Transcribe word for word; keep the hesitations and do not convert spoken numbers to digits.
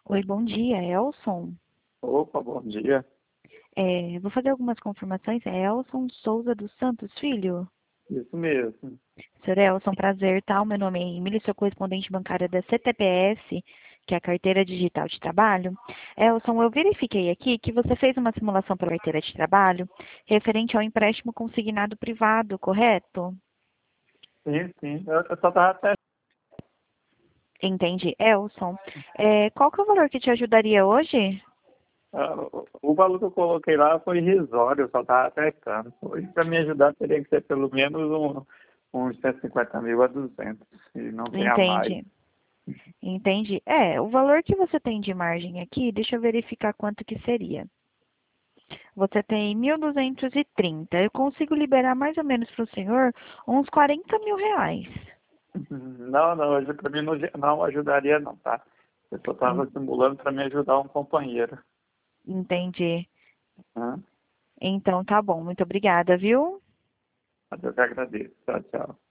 Oi, bom dia, Elson. Opa, bom dia. É, vou fazer algumas confirmações. É Elson Souza dos Santos Filho? Isso mesmo. Senhor Elson, prazer, tá? O meu nome é Emília, sou correspondente bancária da C T P S, que é a Carteira Digital de Trabalho. Elson, eu verifiquei aqui que você fez uma simulação para a carteira de trabalho referente ao empréstimo consignado privado, correto? Sim, sim. Eu, eu só estava até. Entendi. Elson, é, qual que é o valor que te ajudaria hoje? ah, O o valor que eu coloquei lá foi irrisório, eu só estava testando. Hoje, para me ajudar, teria que ser pelo menos um, uns cento e cinquenta mil a duzentos, e não tenha mais. Entendi. Entendi. É, o valor que você tem de margem aqui, deixa eu verificar quanto que seria. Você tem mil duzentos e trinta. Eu consigo liberar mais ou menos para o senhor uns quarenta mil reais. Não, não, hoje para mim não, não ajudaria não, tá? Eu só En- estava simulando para me ajudar um companheiro. Entendi. Né? Então tá bom. Muito obrigada, viu? Mas eu que agradeço. Tchau, tchau.